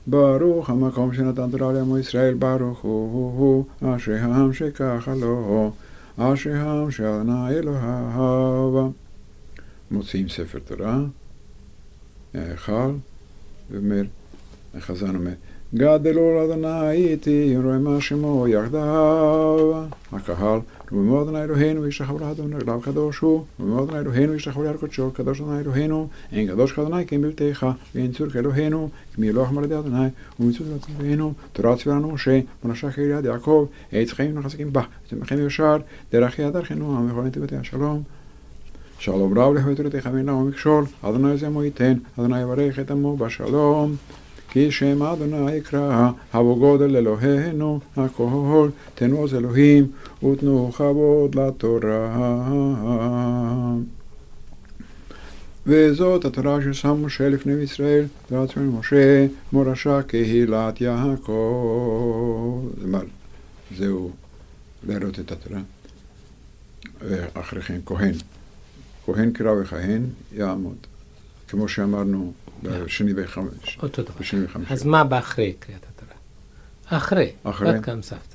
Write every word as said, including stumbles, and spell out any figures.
ברוך המקום שנתן תורה לעמו ישראל, ברוך הוא, אשרי העם שככה לו, אשרי העם שאדוני אלוהיו. מוציאים ספר תורה, ההיכל, ואומר, החזן אומר, גדלו לאדוני איתי, רואה מה שמו יחדיו. הקהל, רוממו אדוני אלוהינו, ישתחוו לאדוני, אליו קדוש הוא, רוממו אדוני אלוהינו, ישתחוו ליד קודשו, קדוש אדוני אלוהינו, אין קדוש כאדוני כי אם בלתך, ואין צור כאלוהינו, כי מי אלוהים על ידי אדוני, ומצוות אלוהינו, תורה ציווה לנו משה, ונשך יד יעקב, עץ חיים וחזקים בה, ותמכם ישר, דרך יד דרכנו, המכון נתיבתי השלום. שלום רב לך ותורתך ואין לנו מכשול, אדוני זה עמו ייתן, אדוני יברך את עמו בשלום. כי שם אדוני יקרא, הבו גודל אלוהינו, הכל, תנו עוז אלוהים, ותנו כבוד לתורה. וזאת התורה ששם משה לפני ישראל, תורת ציווה משה, מורשה קהילת יעקב. זהו לראות את התורה. ואחרי כן כהן. כהן קרא וכהן יעמוד. כמו שאמרנו, בשני וחמש. אותו דבר. אז מה באחרי קריאת התורה? אחרי. אחרי. בת כאן סבתא.